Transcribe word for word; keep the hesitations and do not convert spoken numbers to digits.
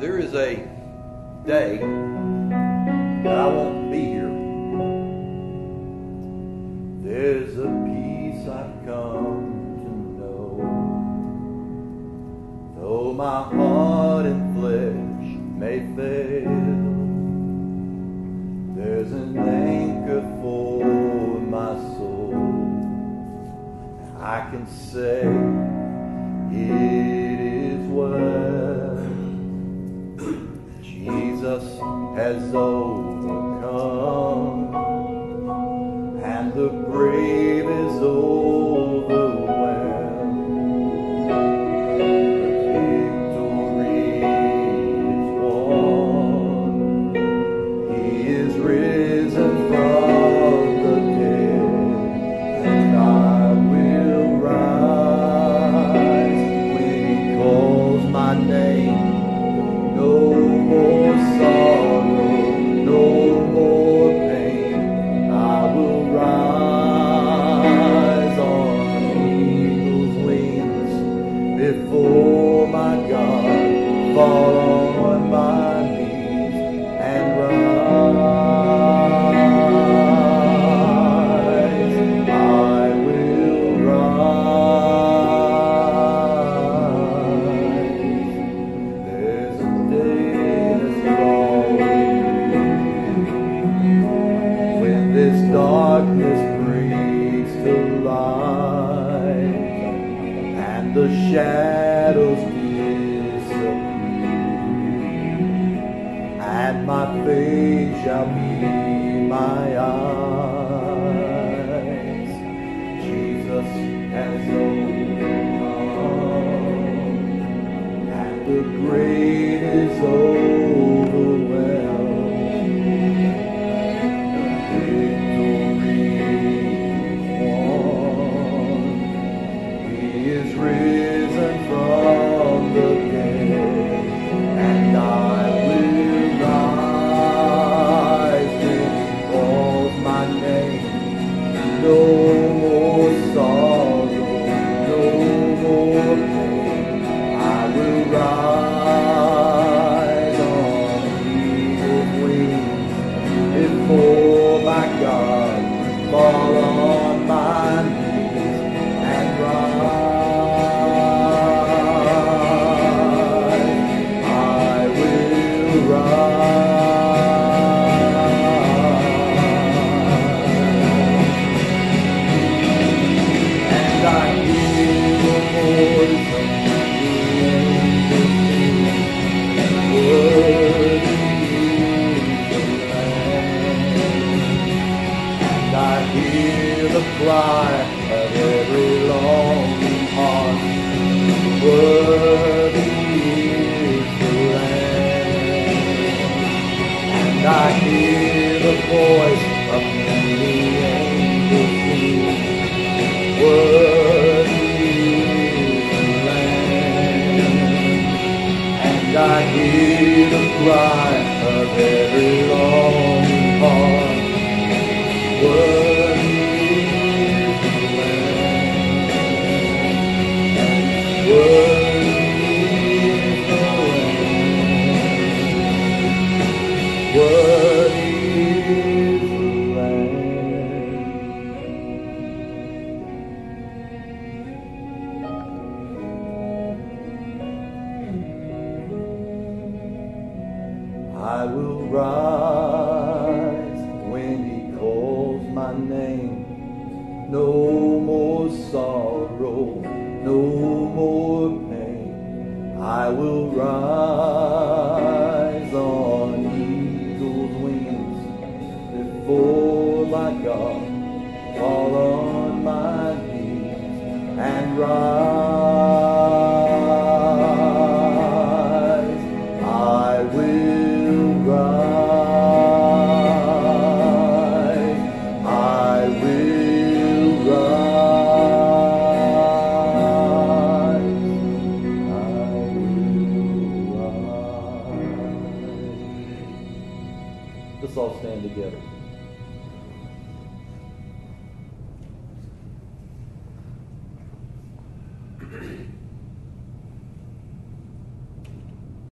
there is a day that I won't be here. There's a peace I've come to know, though my heart and flesh may fail. There's an anchor for my soul. I can say it is well. Jesus has overcome, and the grave is overwhelmed. The victory is won. He is risen from the dead, and I will rise when He calls my name. No more sorrow, no more pain. I will rise on eagle's wings before my God, fall on my knees and rise. I will rise. There's a day that's drawing when this darkness breaks to light and the shadows disappear, and my faith shall be my eyes. Jesus has overcome, and the grave is overwhelmed. The victory is won. He is risen from the dead, and I will rise when He calls my name. No more sorrow, no more pain. I will rise on eagle's wings before my God, fall on my knees and rise. I will rise. And I hear the voice of the angels sing, worthy is the Lamb. And I hear the cry of every longing heart, worthy is the Lamb. And I hear the voice of many angels sing, worthy is the Lamb. And I hear the cry of every longing heart, worthy is the Lamb. Worthy is the Lamb. Worthy is the Lamb. I will rise when He calls my name. No more sorrow, no more pain. I will rise on eagle's wings before my God, fall on my knees and rise. I will rise. I will rise. I will rise. Let's all stand together.